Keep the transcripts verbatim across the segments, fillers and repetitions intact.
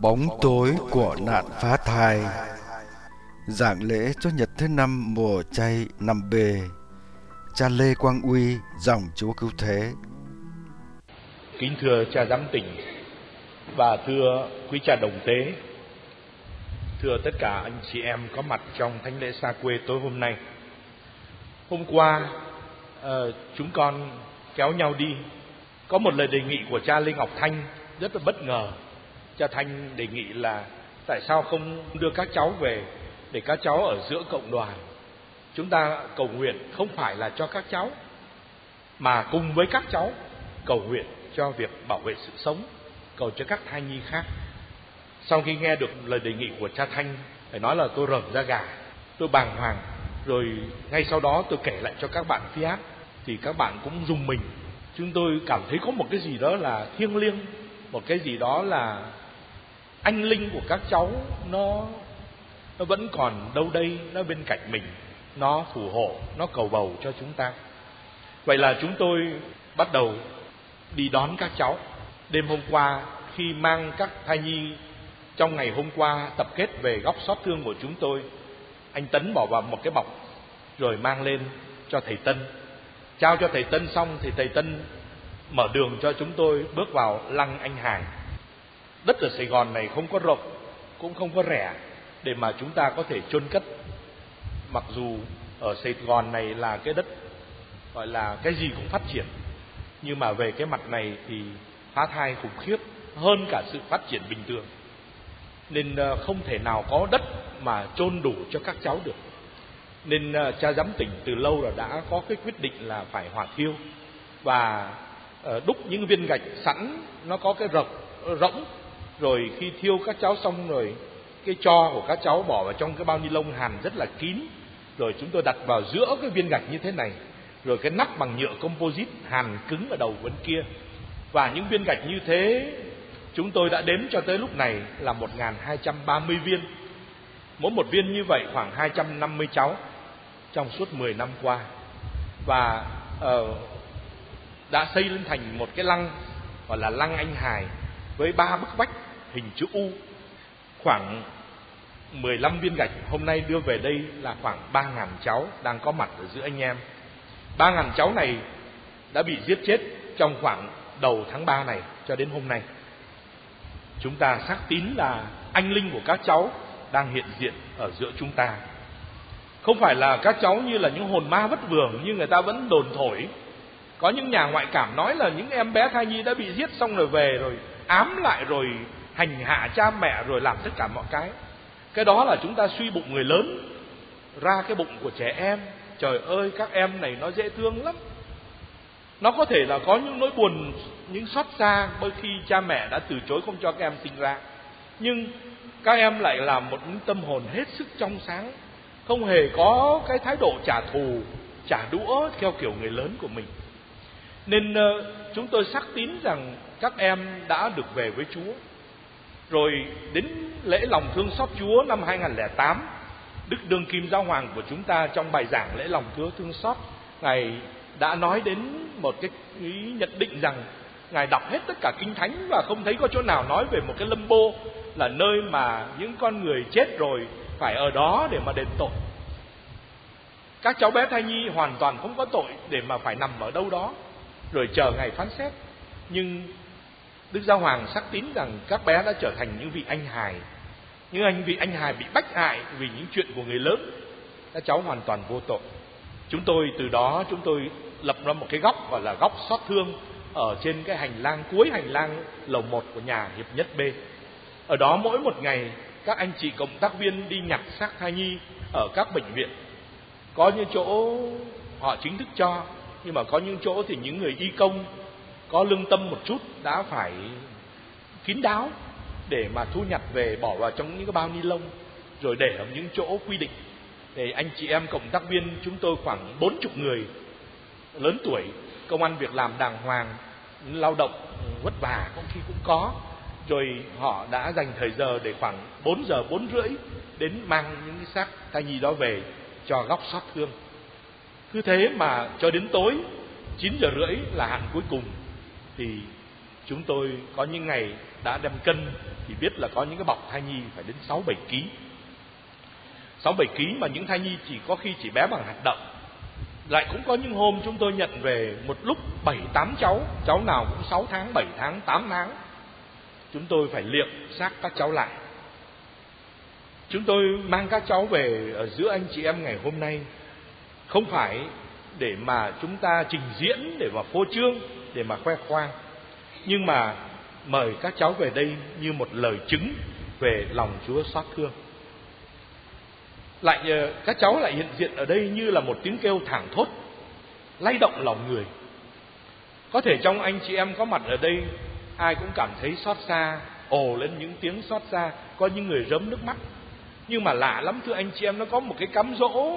Bóng tối của nạn phá thai. Giảng lễ cho nhật thứ năm mùa chay năm B. Cha Lê Quang Uy, dòng Chúa Cứu Thế. Kính thưa cha giám tỉnh và thưa quý cha đồng tế, thưa tất cả anh chị em có mặt trong thánh lễ xa quê tối hôm nay. Hôm qua uh, chúng con kéo nhau đi, có một lời đề nghị của cha Lê Ngọc Thanh rất là bất ngờ. Cha Thanh đề nghị là tại sao không đưa các cháu về để các cháu ở giữa cộng đoàn. Chúng ta cầu nguyện không phải là cho các cháu, mà cùng với các cháu cầu nguyện cho việc bảo vệ sự sống, cầu cho các thai nhi khác. Sau khi nghe được lời đề nghị của cha Thanh, phải nói là tôi rợn da gà, tôi bàng hoàng. Rồi ngay sau đó tôi kể lại cho các bạn phi áp, thì các bạn cũng rùng mình. Chúng tôi cảm thấy có một cái gì đó là thiêng liêng, một cái gì đó là anh linh của các cháu nó nó vẫn còn đâu đây, nó bên cạnh mình, nó phù hộ, nó cầu bầu cho chúng ta. Vậy là chúng tôi bắt đầu đi đón các cháu. Đêm hôm qua, khi mang các thai nhi trong ngày hôm qua tập kết về góc xót thương của chúng tôi, anh Tấn bỏ vào một cái bọc rồi mang lên cho thầy Tân. Trao cho thầy Tân xong thì thầy Tân mở đường cho chúng tôi bước vào lăng Anh Hải. Đất ở Sài Gòn này không có rộng, cũng không có rẻ để mà chúng ta có thể chôn cất. Mặc dù ở Sài Gòn này là cái đất gọi là cái gì cũng phát triển, nhưng mà về cái mặt này thì phá thai khủng khiếp hơn cả sự phát triển bình thường, nên không thể nào có đất mà chôn đủ cho các cháu được. Nên cha giám tỉnh từ lâu là đã có cái quyết định là phải hỏa thiêu và đúc những viên gạch sẵn, nó có cái rộng rỗng. Rồi khi thiêu các cháu xong rồi, cái tro của các cháu bỏ vào trong cái bao ni lông hàn rất là kín, rồi chúng tôi đặt vào giữa cái viên gạch như thế này, rồi cái nắp bằng nhựa composite hàn cứng ở đầu bên kia. Và những viên gạch như thế chúng tôi đã đếm cho tới lúc này là một nghìn hai trăm ba mươi viên. Mỗi một viên như vậy khoảng hai trăm năm mươi cháu trong suốt mười năm qua. Và uh, đã xây lên thành một cái lăng gọi là lăng Anh Hải với ba bức vách hình chữ U. Khoảng mười lăm viên gạch hôm nay đưa về đây là khoảng ba nghìn cháu đang có mặt ở giữa anh em. ba nghìn cháu này đã bị giết chết trong khoảng đầu tháng ba này cho đến hôm nay. Chúng ta xác tín là anh linh của các cháu đang hiện diện ở giữa chúng ta. Không phải là các cháu như là những hồn ma vất vưởng như người ta vẫn đồn thổi. Có những nhà ngoại cảm nói là những em bé thai nhi đã bị giết xong rồi về rồi ám lại rồi hành hạ cha mẹ rồi làm tất cả mọi cái. Cái đó là chúng ta suy bụng người lớn ra cái bụng của trẻ em. Trời ơi, các em này nó dễ thương lắm. Nó có thể là có những nỗi buồn, những xót xa đôi khi cha mẹ đã từ chối không cho các em sinh ra, nhưng các em lại là một tâm hồn hết sức trong sáng, không hề có cái thái độ trả thù, trả đũa theo kiểu người lớn của mình. Nên uh, chúng tôi xác tín rằng các em đã được về với Chúa. Rồi đến lễ lòng thương xót Chúa năm hai nghìn không trăm lẻ tám, Đức Đương Kim Giáo Hoàng của chúng ta trong bài giảng lễ lòng Chúa thương xót, Ngài đã nói đến một cái ý nhận định rằng Ngài đọc hết tất cả Kinh Thánh và không thấy có chỗ nào nói về một cái lâm bô là nơi mà những con người chết rồi phải ở đó để mà đền tội. Các cháu bé thai nhi hoàn toàn không có tội để mà phải nằm ở đâu đó rồi chờ ngày phán xét. Nhưng Đức Giáo Hoàng xác tín rằng các bé đã trở thành những vị anh hài, những anh vị anh hài bị bách hại vì những chuyện của người lớn. Các cháu hoàn toàn vô tội. Chúng tôi từ đó chúng tôi lập ra một cái góc gọi là góc xót thương ở trên cái hành lang, cuối hành lang lầu một của nhà Hiệp Nhất B. Ở đó mỗi một ngày các anh chị cộng tác viên đi nhặt xác thai nhi ở các bệnh viện. Có những chỗ họ chính thức cho, nhưng mà có những chỗ thì những người y công có lương tâm một chút đã phải kín đáo để mà thu nhặt về bỏ vào trong những cái bao ni lông rồi để ở những chỗ quy định. Để anh chị em cộng tác viên chúng tôi khoảng bốn mươi người lớn tuổi, công ăn việc làm đàng hoàng, lao động vất vả có khi cũng có. Rồi họ đã dành thời giờ để khoảng bốn giờ, bốn rưỡi đến mang những cái xác thai nhi đó về cho góc xót thương. Cứ thế mà cho đến tối chín giờ rưỡi là hạn cuối cùng thì Chúng tôi có những ngày đã đem cân thì biết là có những cái bọc thai nhi phải đến sáu bảy ký. sáu bảy ký mà những thai nhi chỉ có khi chỉ bé bằng hạt đậu. Lại cũng có những hôm chúng tôi nhận về một lúc bảy tám cháu, cháu nào cũng sáu tháng, bảy tháng, tám tháng. Chúng tôi phải liệm xác các cháu lại. Chúng tôi mang các cháu về ở giữa anh chị em ngày hôm nay không phải để mà chúng ta trình diễn, để mà phô trương, để mà khoe khoang, nhưng mà mời các cháu về đây như một lời chứng về lòng Chúa xót thương. Lại các cháu lại hiện diện ở đây như là một tiếng kêu thảng thốt, lay động lòng người. Có thể trong anh chị em có mặt ở đây, ai cũng cảm thấy xót xa, ồ lên những tiếng xót xa, có những người rớm nước mắt. Nhưng mà lạ lắm thưa anh chị em, nó có một cái cám dỗ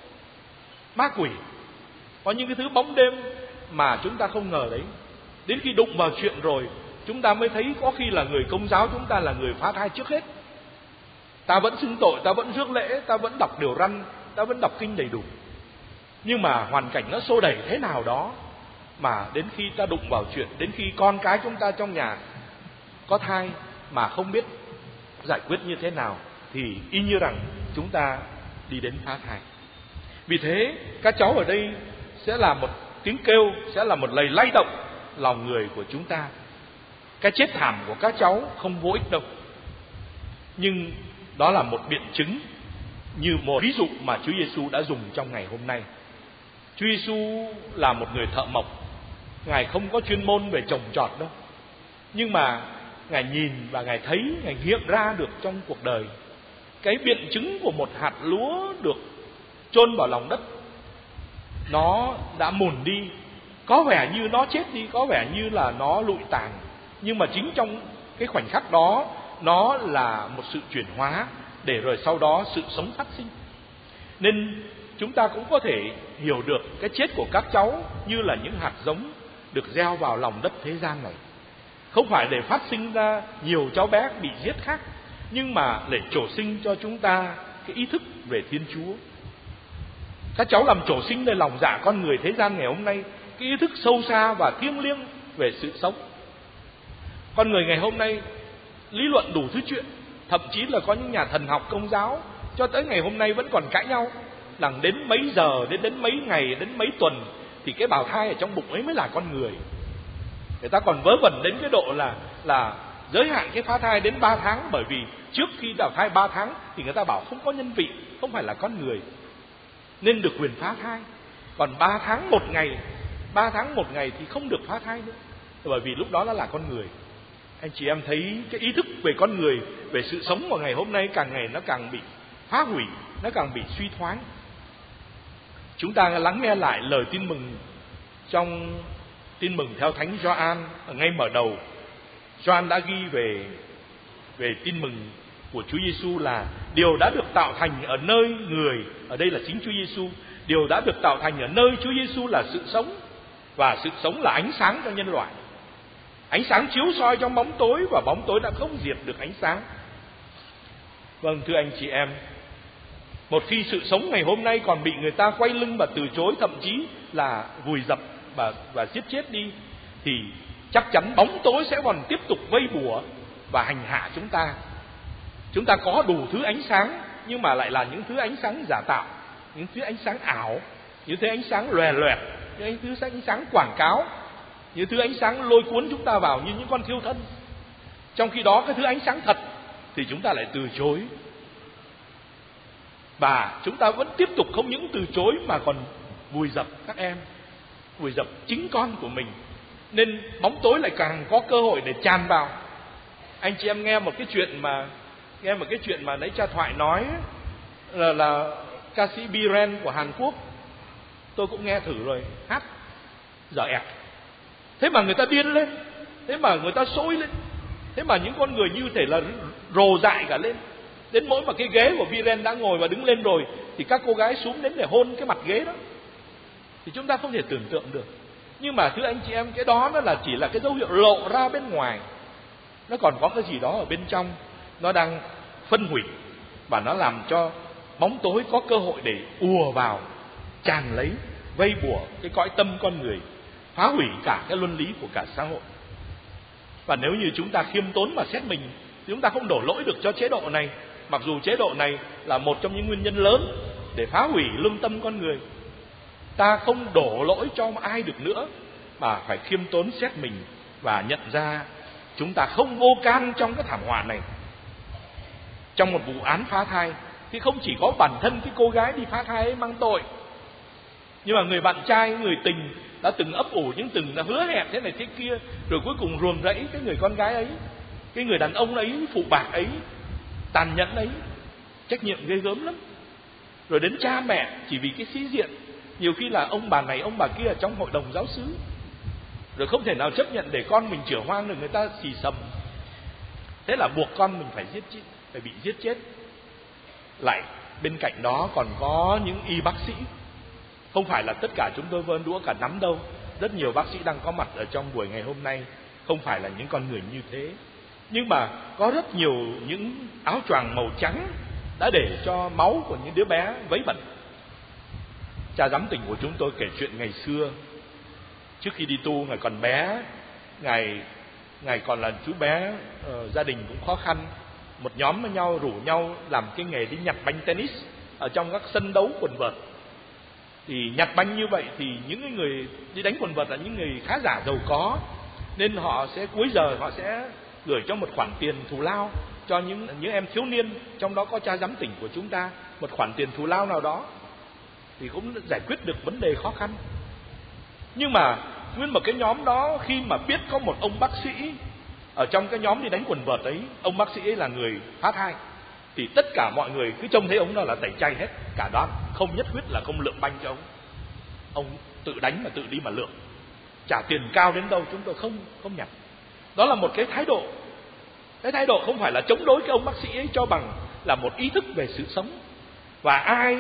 ma quỷ, có những cái thứ bóng đêm mà chúng ta không ngờ đấy. Đến khi đụng vào chuyện rồi, chúng ta mới thấy có khi là người Công giáo chúng ta là người phá thai trước hết. Ta vẫn xưng tội, ta vẫn rước lễ, ta vẫn đọc điều răn, ta vẫn đọc kinh đầy đủ. Nhưng mà hoàn cảnh nó xô đẩy thế nào đó, mà đến khi ta đụng vào chuyện, đến khi con cái chúng ta trong nhà có thai mà không biết giải quyết như thế nào, thì y như rằng chúng ta đi đến phá thai. Vì thế các cháu ở đây sẽ là một tiếng kêu, sẽ là một lời lay động lòng người của chúng ta. Cái chết thảm của các cháu không vô ích đâu, nhưng đó là một biện chứng, như một ví dụ mà Chúa Giêsu đã dùng trong ngày hôm nay. Chúa Giêsu là một người thợ mộc, Ngài không có chuyên môn về trồng trọt đâu, nhưng mà Ngài nhìn và Ngài thấy, Ngài nghiệm ra được trong cuộc đời cái biện chứng của một hạt lúa được chôn vào lòng đất. Nó đã mùn đi, có vẻ như nó chết đi, có vẻ như là nó lụi tàn, nhưng mà chính trong cái khoảnh khắc đó, nó là một sự chuyển hóa, để rồi sau đó sự sống phát sinh. Nên chúng ta cũng có thể hiểu được cái chết của các cháu như là những hạt giống được gieo vào lòng đất thế gian này, không phải để phát sinh ra nhiều cháu bé bị giết khác, nhưng mà để trổ sinh cho chúng ta cái ý thức về Thiên Chúa. Các cháu làm trổ sinh nơi lòng dạ con người thế gian ngày hôm nay cái ý thức sâu xa và thiêng liêng về sự sống. Con người ngày hôm nay lý luận đủ thứ chuyện, thậm chí là có những nhà thần học Công giáo cho tới ngày hôm nay vẫn còn cãi nhau rằng đến mấy giờ, đến đến mấy ngày, đến mấy tuần thì cái bào thai ở trong bụng ấy mới là con người. Người ta còn vớ vẩn đến cái độ là là giới hạn cái phá thai đến ba tháng, bởi vì trước khi bào thai ba tháng thì người ta bảo không có nhân vị, không phải là con người, nên được quyền phá thai. Còn ba tháng một ngày, ba tháng một ngày thì không được phá thai nữa, bởi vì lúc đó nó là con người. Anh chị em thấy cái ý thức về con người, về sự sống của ngày hôm nay càng ngày nó càng bị phá hủy, nó càng bị suy thoái. Chúng ta lắng nghe lại lời tin mừng trong tin mừng theo Thánh Gioan ở ngay mở đầu. Gioan đã ghi về về tin mừng của Chúa Giêsu là điều đã được tạo thành ở nơi người, ở đây là chính Chúa Giêsu. Điều đã được tạo thành ở nơi Chúa Giêsu là sự sống, và sự sống là ánh sáng cho nhân loại. Ánh sáng chiếu soi trong bóng tối, và bóng tối đã không diệt được ánh sáng. Vâng, thưa anh chị em, một khi sự sống ngày hôm nay còn bị người ta quay lưng và từ chối, thậm chí là vùi dập và, và giết chết đi, thì chắc chắn bóng tối sẽ còn tiếp tục vây bùa và hành hạ chúng ta. Chúng ta có đủ thứ ánh sáng, nhưng mà lại là những thứ ánh sáng giả tạo, những thứ ánh sáng ảo, những thứ ánh sáng lòe loẹt, những thứ ánh sáng quảng cáo, những thứ ánh sáng lôi cuốn chúng ta vào như những con thiêu thân. Trong khi đó cái thứ ánh sáng thật thì chúng ta lại từ chối. Và chúng ta vẫn tiếp tục không những từ chối mà còn vùi dập các em, vùi dập chính con của mình. Nên bóng tối lại càng có cơ hội để tràn vào. Anh chị em nghe một cái chuyện mà nghe một cái chuyện mà nãy cha Thoại nói là, là ca sĩ Biren của Hàn Quốc. Tôi cũng nghe thử rồi, hát dở ẹt. Thế mà người ta điên lên, thế mà người ta sôi lên, thế mà những con người như thể là rồ dại cả lên. Đến mỗi mà cái ghế của Biren đã ngồi và đứng lên rồi thì các cô gái xuống đến để hôn cái mặt ghế đó. Thì chúng ta không thể tưởng tượng được. Nhưng mà thưa anh chị em, cái đó nó là chỉ là cái dấu hiệu lộ ra bên ngoài, nó còn có cái gì đó ở bên trong, nó đang phân hủy, và nó làm cho bóng tối có cơ hội để ùa vào, tràn lấy, vây bùa cái cõi tâm con người, phá hủy cả cái luân lý của cả xã hội. Và nếu như chúng ta khiêm tốn mà xét mình, chúng ta không đổ lỗi được cho chế độ này, mặc dù chế độ này là một trong những nguyên nhân lớn để phá hủy lương tâm con người. Ta không đổ lỗi cho ai được nữa, mà phải khiêm tốn xét mình và nhận ra chúng ta không vô can trong cái thảm họa này. Trong một vụ án phá thai thì không chỉ có bản thân cái cô gái đi phá thai ấy mang tội, nhưng mà người bạn trai, người tình đã từng ấp ủ những từng đã hứa hẹn thế này thế kia, rồi cuối cùng ruồng rẫy cái người con gái ấy, cái người đàn ông ấy, phụ bạc ấy, tàn nhẫn ấy, trách nhiệm ghê gớm lắm. Rồi đến cha mẹ chỉ vì cái sĩ diện, nhiều khi là ông bà này ông bà kia ở trong hội đồng giáo xứ, rồi không thể nào chấp nhận để con mình chửa hoang được người ta xì xầm, thế là buộc con mình phải giết chết, phải bị giết chết. Lại bên cạnh đó còn có những y bác sĩ, không phải là tất cả chúng tôi vơn đũa cả nắm đâu, rất nhiều bác sĩ đang có mặt ở trong buổi ngày hôm nay không phải là những con người như thế, nhưng mà có rất nhiều những áo choàng màu trắng đã để cho máu của những đứa bé vấy bẩn. Cha giám tỉnh của chúng tôi kể chuyện ngày xưa, trước khi đi tu, ngài còn bé, ngài ngài còn là chú bé, uh, gia đình cũng khó khăn. Một nhóm với nhau rủ nhau làm cái nghề đi nhặt banh tennis ở trong các sân đấu quần vợt. Thì nhặt banh như vậy thì những người đi đánh quần vợt là những người khá giả giàu có, nên họ sẽ cuối giờ họ sẽ gửi cho một khoản tiền thù lao cho những những em thiếu niên, trong đó có cha giám tỉnh của chúng ta, một khoản tiền thù lao nào đó thì cũng giải quyết được vấn đề khó khăn. Nhưng mà nguyên một cái nhóm đó, khi mà biết có một ông bác sĩ ở trong cái nhóm đi đánh quần vợt ấy, ông bác sĩ ấy là người phá thai, thì tất cả mọi người cứ trông thấy ông đó là tẩy chay hết cả đoàn, không nhất quyết là không lượng banh cho ông. Ông tự đánh mà tự đi mà lượng, trả tiền cao đến đâu chúng tôi không không nhặt. Đó là một cái thái độ. Cái thái độ không phải là chống đối cái ông bác sĩ ấy, cho bằng là một ý thức về sự sống. Và ai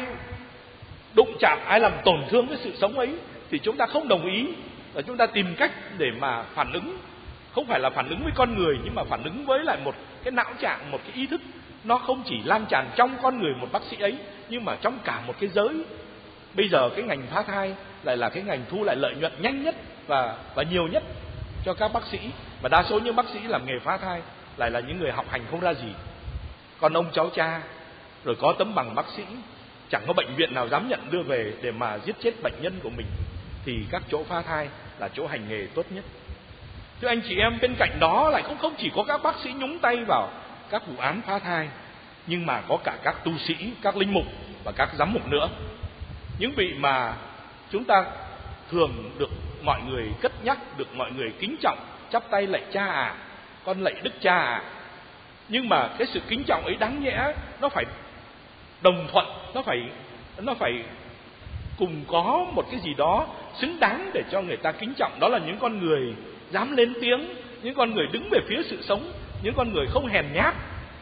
đụng chạm, ai làm tổn thương cái sự sống ấy thì chúng ta không đồng ý, và chúng ta tìm cách để mà phản ứng. Không phải là phản ứng với con người, nhưng mà phản ứng với lại một cái não trạng, một cái ý thức. Nó không chỉ lan tràn trong con người một bác sĩ ấy, nhưng mà trong cả một cái giới. Bây giờ cái ngành phá thai lại là cái ngành thu lại lợi nhuận nhanh nhất và, và nhiều nhất cho các bác sĩ. Và đa số những bác sĩ làm nghề phá thai lại là những người học hành không ra gì. Còn ông cháu cha rồi có tấm bằng bác sĩ, chẳng có bệnh viện nào dám nhận đưa về để mà giết chết bệnh nhân của mình, thì các chỗ phá thai là chỗ hành nghề tốt nhất. Thưa anh chị em, bên cạnh đó lại cũng không chỉ có các bác sĩ nhúng tay vào các vụ án phá thai, nhưng mà có cả các tu sĩ, các linh mục và các giám mục nữa. Những vị mà chúng ta thường được mọi người cất nhắc, được mọi người kính trọng, chắp tay lạy cha à, con lạy đức cha à. Nhưng mà cái sự kính trọng ấy đáng nhẽ nó phải đồng thuận, nó phải nó phải cùng có một cái gì đó xứng đáng để cho người ta kính trọng. Đó là những con người dám lên tiếng, những con người đứng về phía sự sống, những con người không hèn nhát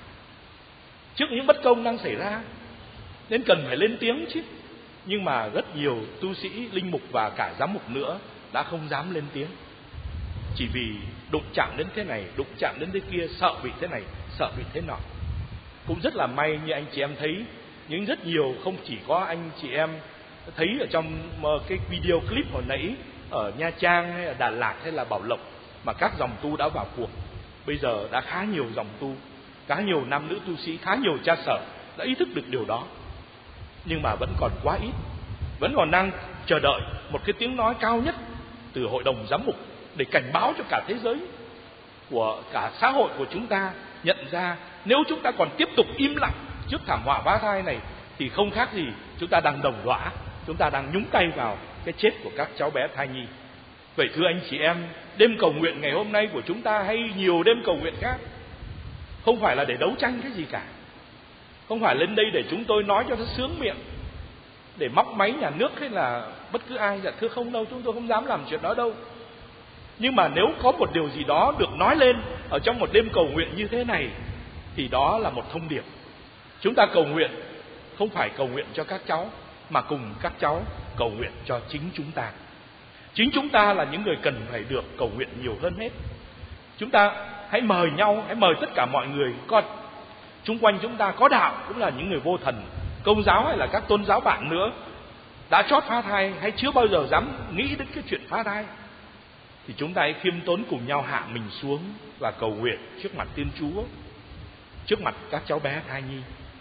trước những bất công đang xảy ra, nên cần phải lên tiếng chứ. Nhưng mà rất nhiều tu sĩ, linh mục và cả giám mục nữa đã không dám lên tiếng, chỉ vì đụng chạm đến thế này, đụng chạm đến thế kia, sợ bị thế này, sợ bị thế nọ. Cũng rất là may như anh chị em thấy, những rất nhiều, không chỉ có anh chị em thấy ở trong cái video clip hồi nãy ở Nha Trang hay là Đà Lạt hay là Bảo Lộc, mà các dòng tu đã vào cuộc. Bây giờ đã khá nhiều dòng tu, khá nhiều nam nữ tu sĩ, khá nhiều cha sở đã ý thức được điều đó. Nhưng mà vẫn còn quá ít, vẫn còn đang chờ đợi một cái tiếng nói cao nhất từ hội đồng giám mục để cảnh báo cho cả thế giới, của cả xã hội của chúng ta nhận ra nếu chúng ta còn tiếp tục im lặng trước thảm họa phá thai này thì không khác gì chúng ta đang đồng lõa, chúng ta đang nhúng tay vào cái chết của các cháu bé thai nhi. Vậy thưa anh chị em, đêm cầu nguyện ngày hôm nay của chúng ta hay nhiều đêm cầu nguyện khác không phải là để đấu tranh cái gì cả, không phải lên đây để chúng tôi nói cho nó sướng miệng, để móc máy nhà nước hay là bất cứ ai. Dạ thưa không đâu, chúng tôi không dám làm chuyện đó đâu. Nhưng mà nếu có một điều gì đó được nói lên ở trong một đêm cầu nguyện như thế này thì đó là một thông điệp. Chúng ta cầu nguyện không phải cầu nguyện cho các cháu, mà cùng các cháu cầu nguyện cho chính chúng ta. Chính chúng ta là những người cần phải được cầu nguyện nhiều hơn hết. Chúng ta hãy mời nhau, hãy mời tất cả mọi người coi chung quanh chúng ta có đạo, cũng là những người vô thần, Công giáo hay là các tôn giáo bạn nữa, đã chót phá thai hay chưa bao giờ dám nghĩ đến cái chuyện phá thai. thì chúng ta hãy khiêm tốn cùng nhau hạ mình xuống và cầu nguyện trước mặt Thiên Chúa, trước mặt các cháu bé thai nhi.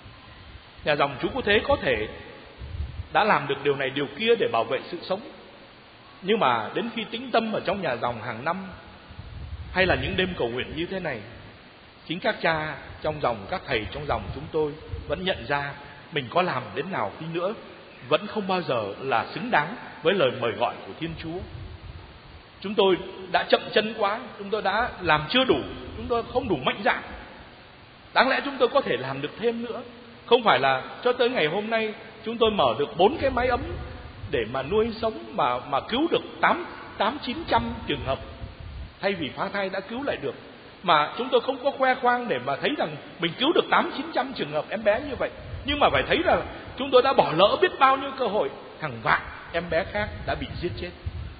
Nhà dòng Chúa Cứu Thế có thể đã làm được điều này điều kia để bảo vệ sự sống, nhưng mà đến khi tĩnh tâm ở trong nhà dòng hàng năm, hay là những đêm cầu nguyện như thế này, chính các cha trong dòng, các thầy trong dòng chúng tôi vẫn nhận ra mình có làm đến nào đi nữa vẫn không bao giờ là xứng đáng với lời mời gọi của Thiên Chúa. Chúng tôi đã chậm chân quá, chúng tôi đã làm chưa đủ, chúng tôi không đủ mạnh dạn. Đáng lẽ chúng tôi có thể làm được thêm nữa. Không phải là cho tới ngày hôm nay chúng tôi mở được bốn cái mái ấm để mà nuôi sống mà mà cứu được tám tám chín trăm trường hợp, thay vì phá thai đã cứu lại được. Mà chúng tôi không có khoe khoang để mà thấy rằng mình cứu được tám chín trăm trường hợp em bé như vậy, nhưng mà phải thấy rằng chúng tôi đã bỏ lỡ biết bao nhiêu cơ hội, hàng vạn em bé khác đã bị giết chết.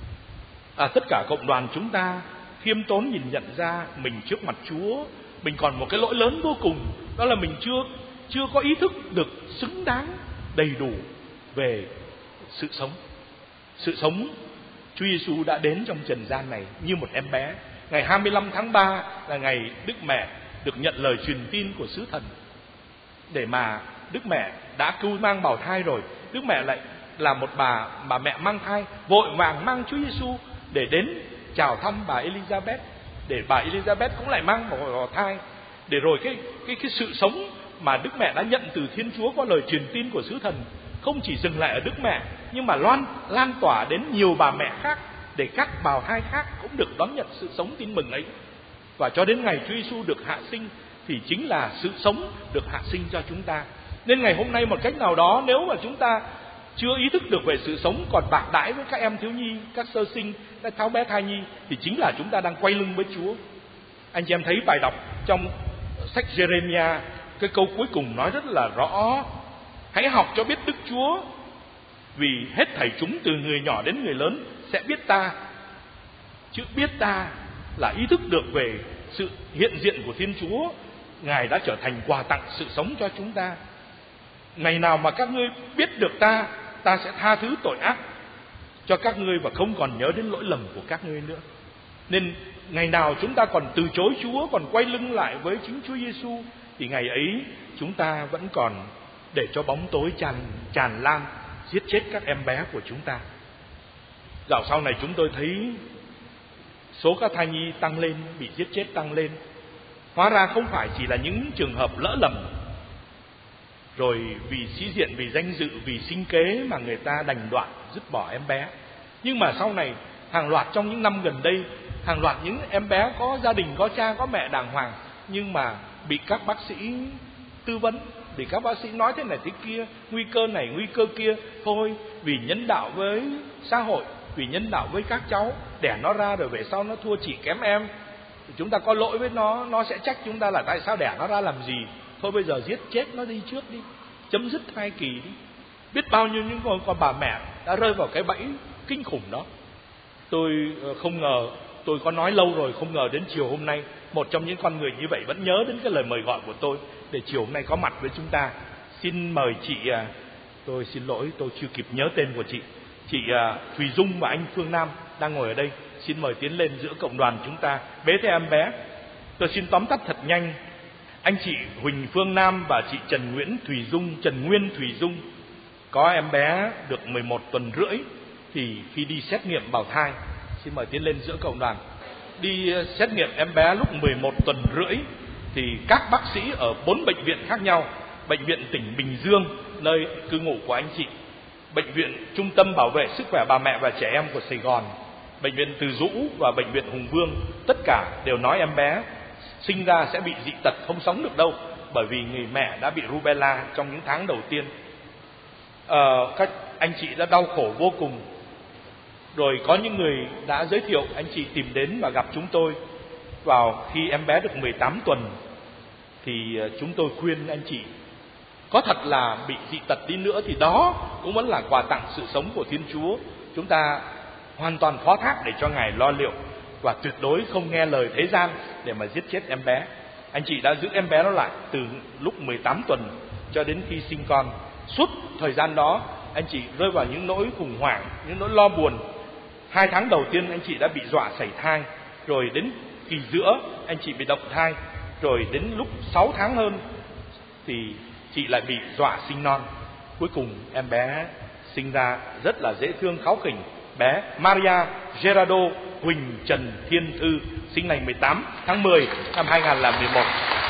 À, tất cả cộng đoàn chúng ta khiêm tốn nhìn nhận ra mình trước mặt Chúa, mình còn một cái lỗi lớn vô cùng, đó là mình chưa chưa có ý thức được xứng đáng đầy đủ về sự sống. Sự sống Chúa Giêsu đã đến trong trần gian này như một em bé. Ngày hai mươi lăm tháng ba là ngày Đức Mẹ được nhận lời truyền tin của sứ thần, để mà Đức Mẹ đã cứu mang bào thai rồi, Đức Mẹ lại là một bà bà mẹ mang thai, vội vàng mang Chúa Giêsu để đến chào thăm bà Elizabeth, để bà Elizabeth cũng lại mang bào thai, để rồi cái cái cái sự sống mà Đức Mẹ đã nhận từ Thiên Chúa qua lời truyền tin của sứ thần không chỉ dừng lại ở Đức Mẹ, nhưng mà loan lan tỏa đến nhiều bà mẹ khác, để các bào thai khác cũng được đón nhận sự sống tin mừng ấy. Và cho đến ngày Chúa Giêsu được hạ sinh thì chính là sự sống được hạ sinh cho chúng ta. Nên ngày hôm nay một cách nào đó, nếu mà chúng ta chưa ý thức được về sự sống, còn bạc đãi với các em thiếu nhi, các sơ sinh, các cháu bé thai nhi, thì chính là chúng ta đang quay lưng với Chúa. Anh chị em thấy bài đọc trong sách Jeremiah, cái câu cuối cùng nói rất là rõ: hãy học cho biết Đức Chúa, vì hết thảy chúng từ người nhỏ đến người lớn sẽ biết ta. Chữ biết ta là ý thức được về sự hiện diện của Thiên Chúa. Ngài đã trở thành quà tặng sự sống cho chúng ta. Ngày nào mà các ngươi biết được ta, ta sẽ tha thứ tội ác cho các ngươi và không còn nhớ đến lỗi lầm của các ngươi nữa. Nên ngày nào chúng ta còn từ chối Chúa, còn quay lưng lại với chính Chúa Giêsu, thì ngày ấy chúng ta vẫn còn để cho bóng tối tràn tràn lan, giết chết các em bé của chúng ta. Dạo sau này chúng tôi thấy số các thai nhi tăng lên, bị giết chết tăng lên. Hóa ra không phải chỉ là những trường hợp lỡ lầm, rồi vì sĩ diện, vì danh dự, vì sinh kế mà người ta đành đoạn dứt bỏ em bé. Nhưng mà sau này hàng loạt trong những năm gần đây, hàng loạt những em bé có gia đình, có cha, có mẹ đàng hoàng, nhưng mà bị các bác sĩ tư vấn, bị các bác sĩ nói thế này thế kia, nguy cơ này nguy cơ kia. Thôi, vì nhân đạo với xã hội, vì nhân đạo với các cháu, đẻ nó ra rồi về sau nó thua chị kém em, chúng ta có lỗi với nó, nó sẽ trách chúng ta là tại sao đẻ nó ra làm gì. Thôi bây giờ giết chết nó đi trước đi, chấm dứt thai kỳ đi. Biết bao nhiêu những con, con bà mẹ đã rơi vào cái bẫy kinh khủng đó. Tôi không ngờ, tôi có nói lâu rồi, không ngờ đến chiều hôm nay một trong những con người như vậy vẫn nhớ đến cái lời mời gọi của tôi để chiều hôm nay có mặt với chúng ta. Xin mời chị, tôi xin lỗi tôi chưa kịp nhớ tên của chị, chị Thùy Dung và anh Phương Nam đang ngồi ở đây. Xin mời tiến lên giữa cộng đoàn chúng ta bế theo em bé. Tôi xin tóm tắt thật nhanh. Anh chị Huỳnh Phương Nam và chị Trần Nguyễn Thùy Dung, Trần Nguyên Thùy Dung có em bé được mười một tuần rưỡi, thì khi đi xét nghiệm bào thai, xin mời tiến lên giữa cộng đoàn, đi xét nghiệm em bé lúc mười một tuần rưỡi, thì các bác sĩ ở bốn bệnh viện khác nhau: bệnh viện tỉnh Bình Dương, nơi cư ngụ của anh chị, bệnh viện Trung tâm Bảo vệ Sức khỏe Bà mẹ và Trẻ em của Sài Gòn, bệnh viện Từ Dũ và bệnh viện Hùng Vương, tất cả đều nói em bé sinh ra sẽ bị dị tật, không sống được đâu, bởi vì người mẹ đã bị rubella trong những tháng đầu tiên. Ờ, các anh chị đã đau khổ vô cùng. Rồi có những người đã giới thiệu anh chị tìm đến và gặp chúng tôi vào khi em bé được mười tám tuần, thì chúng tôi khuyên anh chị, có thật là bị dị tật đi nữa thì đó cũng vẫn là quà tặng sự sống của Thiên Chúa. Chúng ta hoàn toàn phó thác để cho Ngài lo liệu, và tuyệt đối không nghe lời thế gian để mà giết chết em bé. Anh chị đã giữ em bé nó lại từ lúc mười tám tuần cho đến khi sinh con. Suốt thời gian đó anh chị rơi vào những nỗi khủng hoảng, những nỗi lo buồn, Hai tháng đầu tiên anh chị đã bị dọa sảy thai, rồi đến kỳ giữa anh chị bị động thai, rồi đến lúc sáu tháng hơn thì chị lại bị dọa sinh non. Cuối cùng em bé sinh ra rất là dễ thương kháu khỉnh, bé Maria Gerardo Huỳnh Trần Thiên Thư, sinh ngày mười tám tháng mười năm hai nghìn không trăm mười một.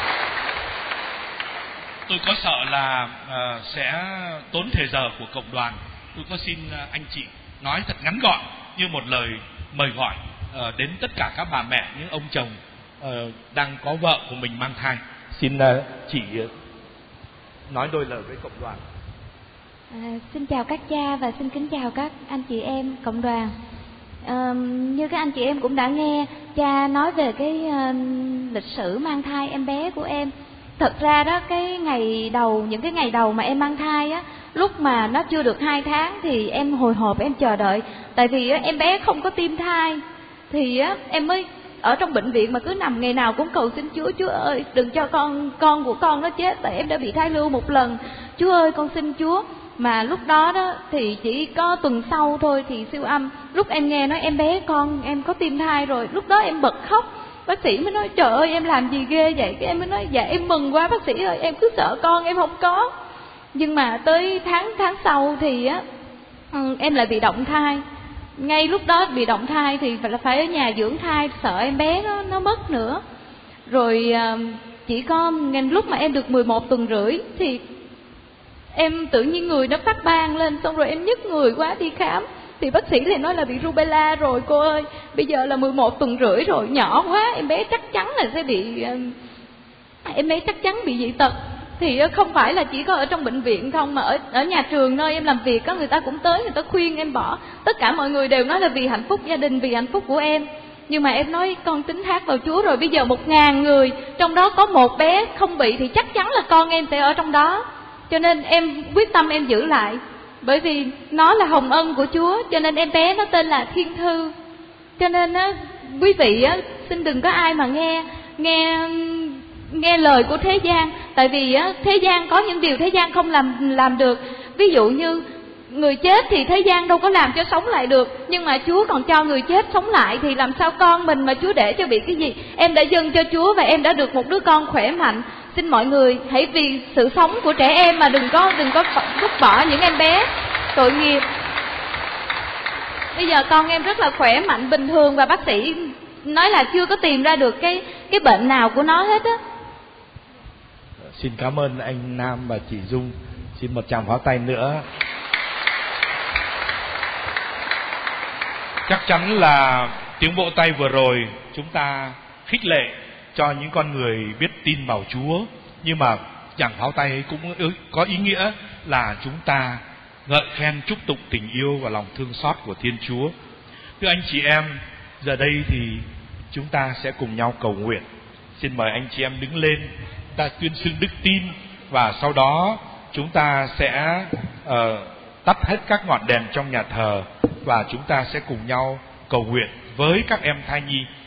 Tôi có sợ là uh, sẽ tốn thời giờ của cộng đoàn. Tôi có xin uh, anh chị nói thật ngắn gọn như một lời mời gọi uh, đến tất cả các bà mẹ, những ông chồng uh, đang có vợ của mình mang thai. Xin uh, chị uh, nói đôi lời với cộng đoàn. À, xin chào các cha và xin kính chào các anh chị em cộng đoàn. À, như các anh chị em cũng đã nghe cha nói về cái uh, lịch sử mang thai em bé của em. Thật ra đó, cái ngày đầu, những cái ngày đầu mà em mang thai á, lúc mà nó chưa được hai tháng thì em hồi hộp, em chờ đợi. Tại vì á, em bé không có tim thai, thì á, em mới ở trong bệnh viện mà cứ nằm ngày nào cũng cầu xin Chúa: Chúa ơi đừng cho con con của con nó chết, tại em đã bị thai lưu một lần. Chúa ơi con xin Chúa. Mà lúc đó đó thì chỉ có tuần sau thôi thì siêu âm. Lúc em nghe nói em bé con em có tim thai rồi, lúc đó em bật khóc. Bác sĩ mới nói: trời ơi em làm gì ghê vậy? Cái em mới nói: dạ em mừng quá bác sĩ ơi, em cứ sợ con em không có. Nhưng mà tới tháng tháng sau thì á, em lại bị động thai. Ngay lúc đó bị động thai thì phải là phải ở nhà dưỡng thai, sợ em bé nó nó mất nữa. Rồi chỉ có lúc mà em được mười một tuần rưỡi thì em tự nhiên người nó phát ban lên, xong rồi em nhức người quá đi khám. Thì bác sĩ thì nói là bị rubella rồi cô ơi, bây giờ là mười một tuần rưỡi rồi, nhỏ quá, em bé chắc chắn là sẽ bị, em bé chắc chắn bị dị tật. Thì không phải là chỉ có ở trong bệnh viện không, mà ở, ở nhà trường nơi em làm việc có người ta cũng tới, người ta khuyên em bỏ. Tất cả mọi người đều nói là vì hạnh phúc gia đình, vì hạnh phúc của em. Nhưng mà em nói con tín thác vào Chúa rồi, bây giờ một ngàn người, trong đó có một bé không bị thì chắc chắn là con em sẽ ở trong đó. Cho nên em quyết tâm em giữ lại. Bởi vì nó là hồng ân của Chúa, cho nên em bé nó tên là Thiên Thư. Cho nên á, quý vị á, xin đừng có ai mà nghe nghe nghe lời của thế gian. Tại vì á, thế gian có những điều thế gian không làm làm được. Ví dụ như người chết thì thế gian đâu có làm cho sống lại được, nhưng mà Chúa còn cho người chết sống lại, thì làm sao con mình mà Chúa để cho bị cái gì? Em đã dâng cho Chúa và em đã được một đứa con khỏe mạnh. Xin mọi người hãy vì sự sống của trẻ em mà đừng có đừng có vứt bỏ những em bé tội nghiệp. Bây giờ con em rất là khỏe mạnh bình thường, và bác sĩ nói là chưa có tìm ra được cái cái bệnh nào của nó hết á. Xin cảm ơn anh Nam và chị Dung. Xin một tràng pháo tay nữa. Chắc chắn là tiếng vỗ tay vừa rồi chúng ta khích lệ cho những con người biết tin vào Chúa. Nhưng mà chàng pháo tay ấy cũng có ý nghĩa là chúng ta ngợi khen chúc tụng tình yêu và lòng thương xót của Thiên Chúa. Thưa anh chị em, giờ đây thì chúng ta sẽ cùng nhau cầu nguyện. Xin mời anh chị em đứng lên, ta tuyên xưng đức tin, và sau đó chúng ta sẽ uh, tắt hết các ngọn đèn trong nhà thờ, và chúng ta sẽ cùng nhau cầu nguyện với các em thai nhi